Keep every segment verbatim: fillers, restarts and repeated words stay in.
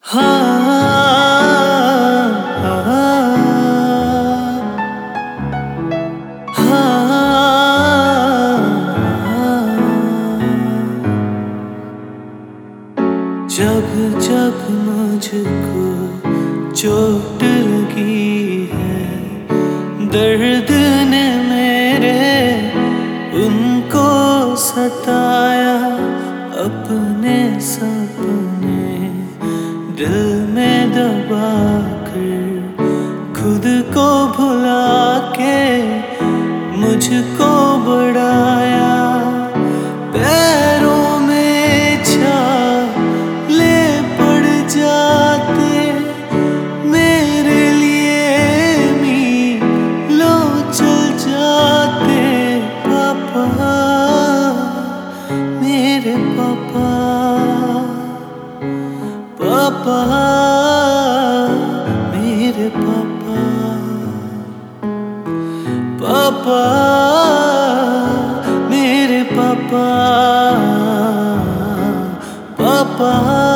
जब जब मुझको चोट लगी है, दर्द ने मेरे उनको सताया। अपने सपने दिल में दबा कर खुद को भुला के मुझको बढ़ाया। पैरों में छाले पड़ जाते मेरे लिए, मीलों चल जाते। पापा मेरे पापा, पापा मेरे पापा, पापा मेरे पापा, पापा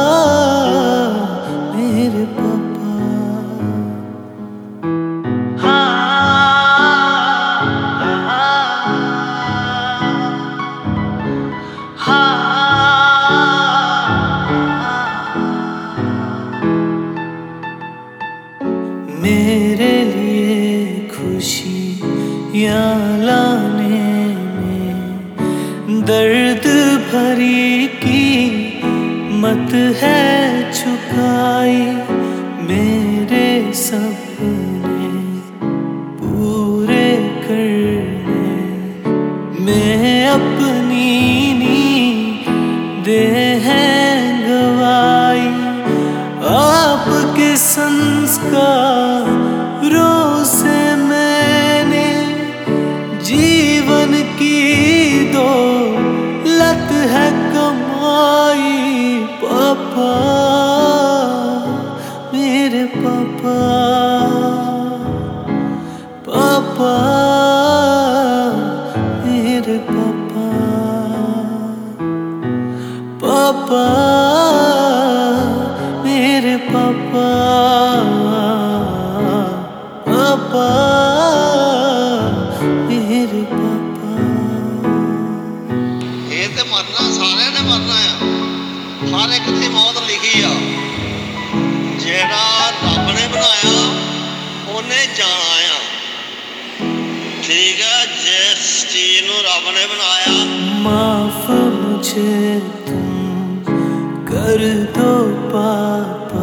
मेरे पापा। मेरे लिए खुशियाँ लाने में दर्द भरी कीमत है चुकाई। मेरे सपने पूरे करने में अपनी नींदें हैं गवाई। आपके संस्कारों से मैंने जीवन की दौलत है कमाई। पापा मेरे पापा, पापा मेरे पापा, पापा मेरे पापा, पापा मेरे पापा। ये ते मरना सारे ने मरना है, हर एक दी मौत लिखी आ। जेड़ा रब ने बनाया उन्हें जाना आ। ठीक है, जिस चीज नूं रब ने बनाया। माफ मुझे तुम कर दो पापा,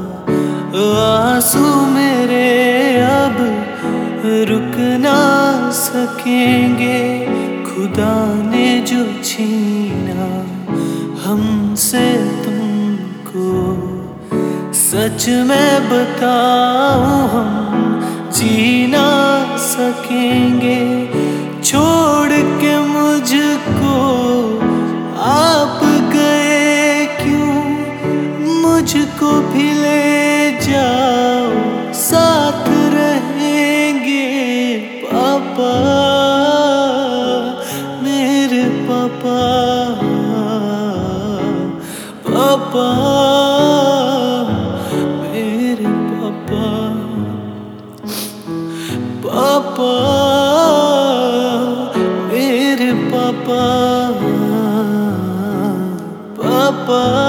आंसू मेरे अब रुक ना सकेंगे। खुदा ने जो छीना हमसे तुमको, सच में बताऊं हम जी ना सकेंगे। छोड़ के मुझको आप गए क्यों, मुझको भी ले जाओ, साथ रहेंगे। पापा मेरे पापा, पापा मेरे पापा, पापा मेरे पापा, पापा।